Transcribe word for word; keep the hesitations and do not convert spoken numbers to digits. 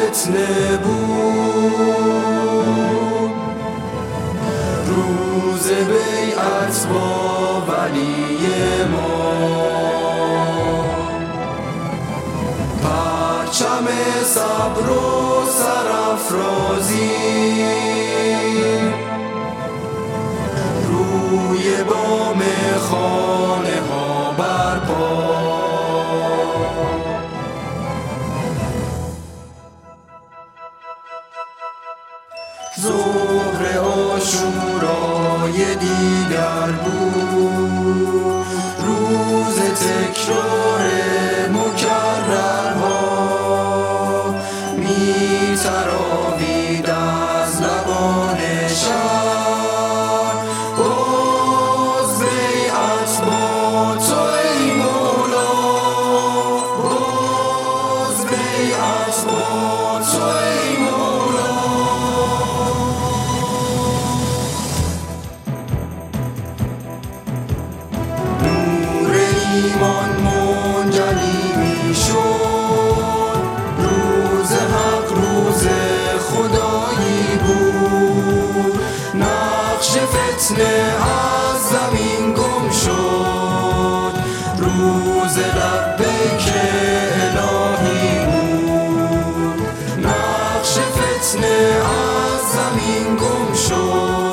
فتنه بود، روز بیعت با ولی ما. پرچم صبر و سرافرازی روی بام خانه ها برپا. ظهر عاشورای دیگر بود، روز تکرار مکررها می تراوید از لبان شهر. باز بیعت با تو ای مولا، باز بیعت با تو ای مولا. نور ایمان منجلی می شد، روز حق روز خدایی بود. نقش فتنه از زمین گم شد، روز لبیک الهی بود. نقش فتنه از زمین گم شد،